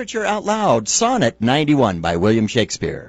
Literature Out Loud, Sonnet 91 by William Shakespeare.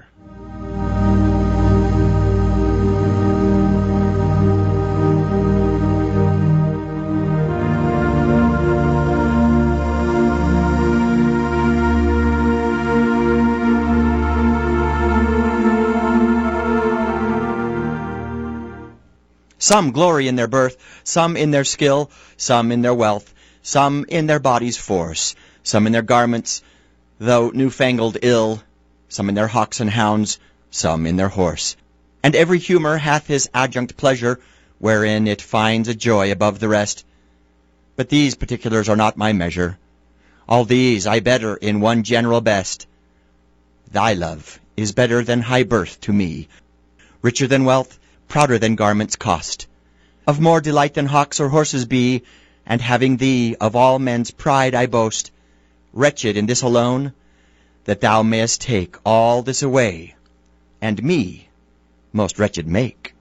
Some glory in their birth, some in their skill, some in their wealth, some in their body's force, some in their garments, though newfangled ill, some in their hawks and hounds, some in their horse. And every humour hath his adjunct pleasure, wherein it finds a joy above the rest. But these particulars are not my measure. All these I better in one general best. Thy love is better than high birth to me, richer than wealth, prouder than garments cost, of more delight than hawks or horses be, and having thee of all men's pride I boast, wretched in this alone, that thou mayest take all this away, and me most wretched make.